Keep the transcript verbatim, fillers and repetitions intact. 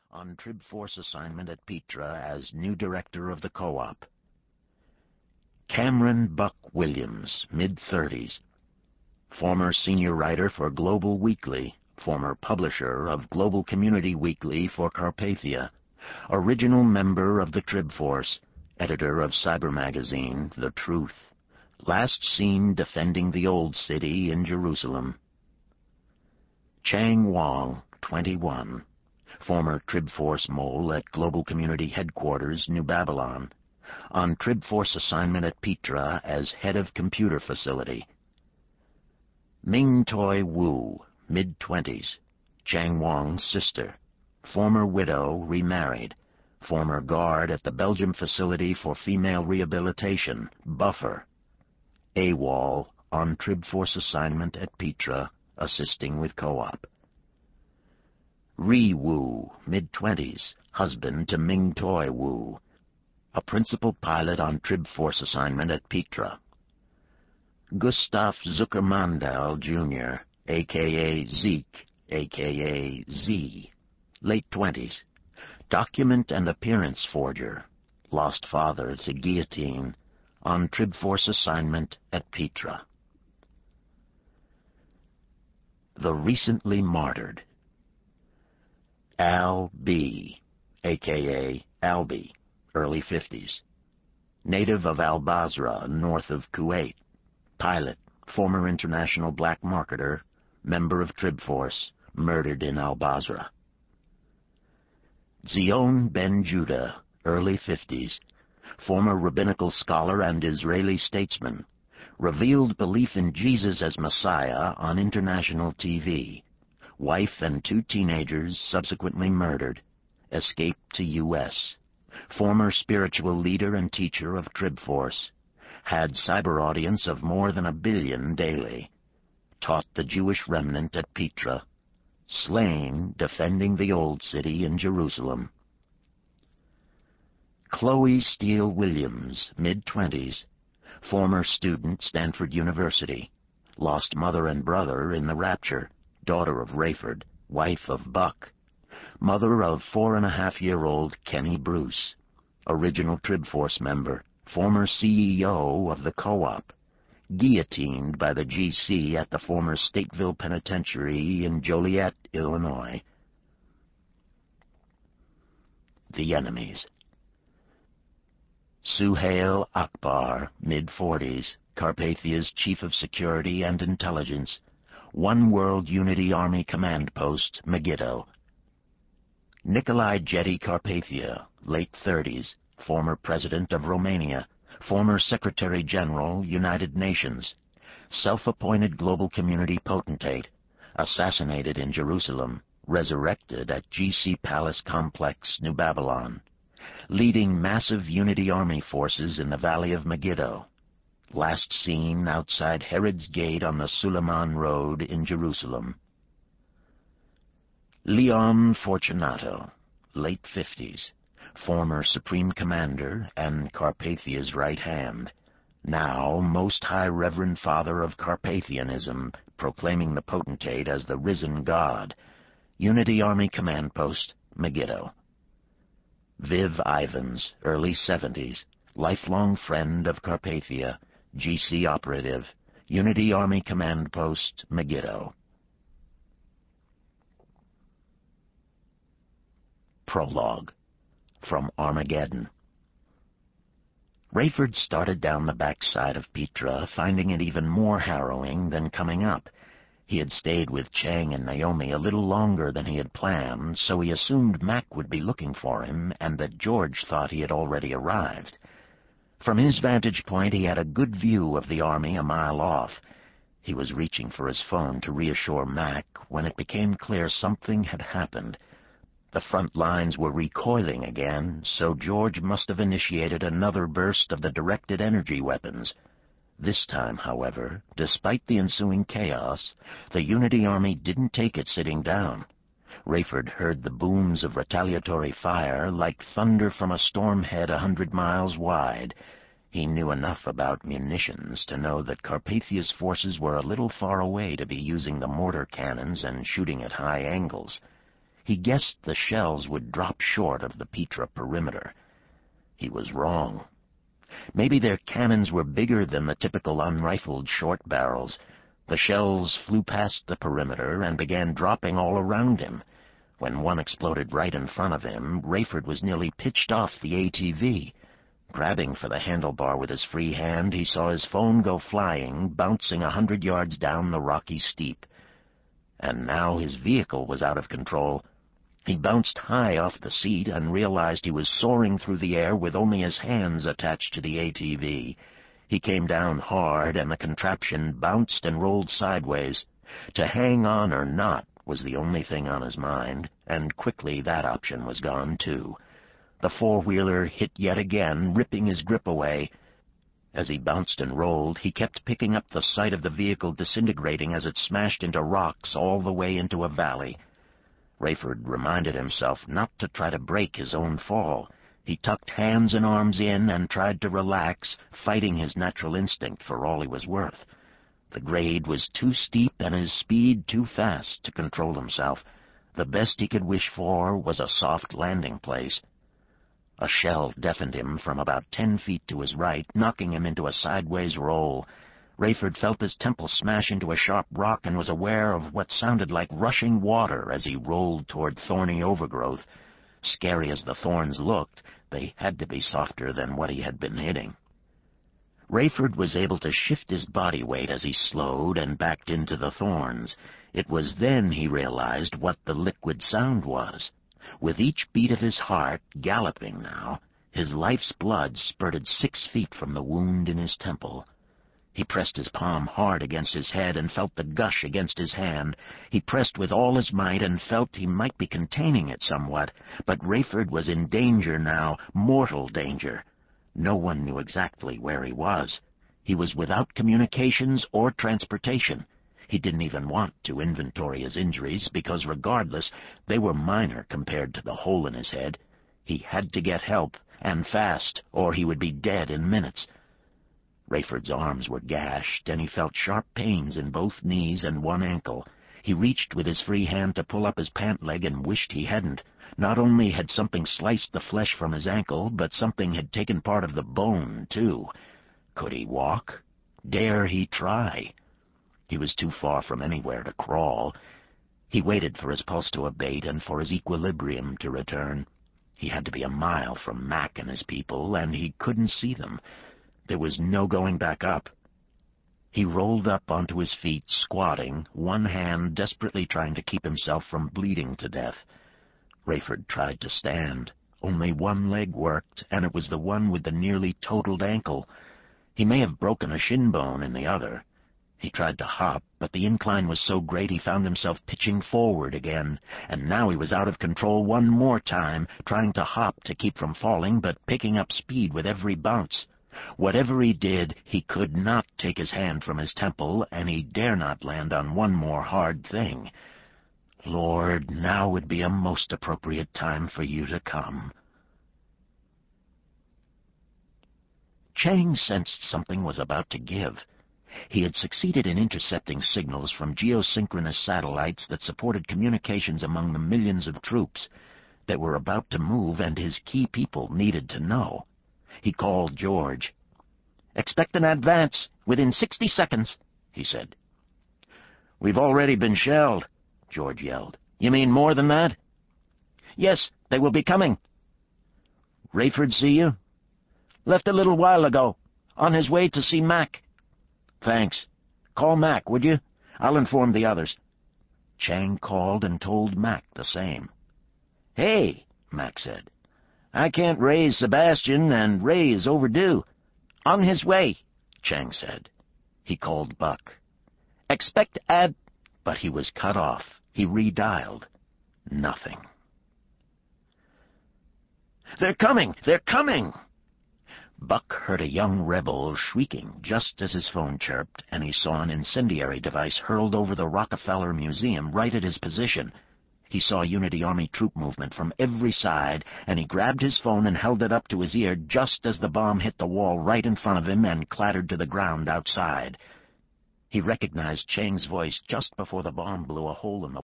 on Trib Force assignment at Petra as new director of the co-op. Cameron Buck Williams, mid thirties. Former senior writer for Global Weekly, former publisher of Global Community Weekly for Carpathia, original member of the Trib Force, editor of cyber magazine The Truth, last seen defending the Old City in Jerusalem. Chang Wong, twenty-one, former Trib Force mole at Global Community Headquarters, New Babylon, on Trib Force assignment at Petra as head of computer facility. Ming Toi Wu, mid twenties, Chang Wong's sister, former widow, remarried, former guard at the Belgium Facility for Female Rehabilitation, Buffer, AWOL, on Trib Force assignment at Petra, assisting with co-op. Ri Wu, mid twenties, husband to Ming Toi Wu, a principal pilot on Trib Force assignment at Petra. Gustav Zuckermandel, Junior, a k a. Zeke, a k a. Z, late twenties, document and appearance forger, lost father to guillotine, on Trib Force assignment at Petra. The recently martyred. Al B., a k a. Albie, early fifties, native of Al Basra, north of Kuwait, pilot, former international black marketer, member of Trib Force, murdered in Al Basra. Zion Ben Judah, early fifties, former rabbinical scholar and Israeli statesman, revealed belief in Jesus as Messiah on international T V. Wife and two teenagers subsequently murdered. Escaped to U S Former spiritual leader and teacher of Trib Force. Had cyber audience of more than a billion daily. Taught the Jewish remnant at Petra. Slain defending the Old City in Jerusalem. Chloe Steele Williams, mid twenties, former student, Stanford University, lost mother and brother in the rapture, daughter of Rayford, wife of Buck, mother of four-and-a-half-year-old Kenny Bruce, original Trib Force member, former C E O of the co-op, guillotined by the G C at the former Stateville Penitentiary in Joliet, Illinois. The enemies. Suhail Akbar, mid forties, Carpathia's Chief of Security and Intelligence, One World Unity Army Command Post, Megiddo. Nicolae Jetty Carpathia, late thirties, former President of Romania, former Secretary-General, United Nations, self-appointed Global Community Potentate, assassinated in Jerusalem, resurrected at G C Palace Complex, New Babylon, leading massive Unity Army forces in the Valley of Megiddo, last seen outside Herod's Gate on the Suleiman Road in Jerusalem. Leon Fortunato, late fifties, former Supreme Commander and Carpathia's right hand, now Most High Reverend Father of Carpathianism, proclaiming the potentate as the risen God, Unity Army Command Post, Megiddo. Viv Ivans, early seventies, lifelong friend of Carpathia, G C operative, Unity Army Command Post, Megiddo. Prologue. From Armageddon. Rayford started down the backside of Petra, finding it even more harrowing than coming up. He had stayed with Chang and Naomi a little longer than he had planned, so he assumed Mac would be looking for him, and that George thought he had already arrived. From his vantage point, he had a good view of the army a mile off. He was reaching for his phone to reassure Mac when it became clear something had happened. The front lines were recoiling again, so George must have initiated another burst of the directed energy weapons. This time, however, despite the ensuing chaos, the Unity Army didn't take it sitting down. Rayford heard the booms of retaliatory fire like thunder from a storm head a hundred miles wide. He knew enough about munitions to know that Carpathia's forces were a little far away to be using the mortar cannons and shooting at high angles. He guessed the shells would drop short of the Petra perimeter. He was wrong. Maybe their cannons were bigger than the typical unrifled short barrels. The shells flew past the perimeter and began dropping all around him. When one exploded right in front of him, Rayford was nearly pitched off the A T V. Grabbing for the handlebar with his free hand, he saw his phone go flying, bouncing a hundred yards down the rocky steep. And now his vehicle was out of control. He bounced high off the seat and realized he was soaring through the air with only his hands attached to the A T V. He came down hard, and the contraption bounced and rolled sideways. To hang on or not was the only thing on his mind, and quickly that option was gone, too. The four-wheeler hit yet again, ripping his grip away. As he bounced and rolled, he kept picking up the sight of the vehicle disintegrating as it smashed into rocks all the way into a valley. Rayford reminded himself not to try to break his own fall. He tucked hands and arms in and tried to relax, fighting his natural instinct for all he was worth. The grade was too steep and his speed too fast to control himself. The best he could wish for was a soft landing place. A shell deafened him from about ten feet to his right, knocking him into a sideways roll. Rayford felt his temple smash into a sharp rock and was aware of what sounded like rushing water as he rolled toward thorny overgrowth. Scary as the thorns looked, they had to be softer than what he had been hitting. Rayford was able to shift his body weight as he slowed and backed into the thorns. It was then he realized what the liquid sound was. With each beat of his heart, galloping now, his life's blood spurted six feet from the wound in his temple. He pressed his palm hard against his head and felt the gush against his hand. He pressed with all his might and felt he might be containing it somewhat, but Rayford was in danger now, mortal danger. No one knew exactly where he was. He was without communications or transportation. He didn't even want to inventory his injuries, because regardless, they were minor compared to the hole in his head. He had to get help, and fast, or he would be dead in minutes. Rayford's arms were gashed, and he felt sharp pains in both knees and one ankle. He reached with his free hand to pull up his pant leg and wished he hadn't. Not only had something sliced the flesh from his ankle, but something had taken part of the bone, too. Could he walk? Dare he try? He was too far from anywhere to crawl. He waited for his pulse to abate and for his equilibrium to return. He had to be a mile from Mac and his people, and he couldn't see them. There was no going back up. He rolled up onto his feet, squatting, one hand desperately trying to keep himself from bleeding to death. Rayford tried to stand. Only one leg worked, and it was the one with the nearly totaled ankle. He may have broken a shin bone in the other. He tried to hop, but the incline was so great he found himself pitching forward again, and now he was out of control one more time, trying to hop to keep from falling, but picking up speed with every bounce. Whatever he did, he could not take his hand from his temple, and he dare not land on one more hard thing. Lord, now would be a most appropriate time for you to come. Chang sensed something was about to give. He had succeeded in intercepting signals from geosynchronous satellites that supported communications among the millions of troops that were about to move, and his key people needed to know. He called George. "Expect an advance within sixty seconds, he said. "We've already been shelled," George yelled. "You mean more than that?" "Yes, they will be coming." "Rayford see you?" "Left a little while ago. On his way to see Mac." "Thanks. Call Mac, would you? I'll inform the others." Chang called and told Mac the same. "Hey," Mac said. "I can't raise Sebastian, and Ray is overdue." "On his way," Chang said. He called Buck. "Expect ad—" But he was cut off. He redialed. Nothing. "They're coming! They're coming!" Buck heard a young rebel shrieking just as his phone chirped, and he saw an incendiary device hurled over the Rockefeller Museum right at his position. He saw Unity Army troop movement from every side, and he grabbed his phone and held it up to his ear just as the bomb hit the wall right in front of him and clattered to the ground outside. He recognized Chang's voice just before the bomb blew a hole in the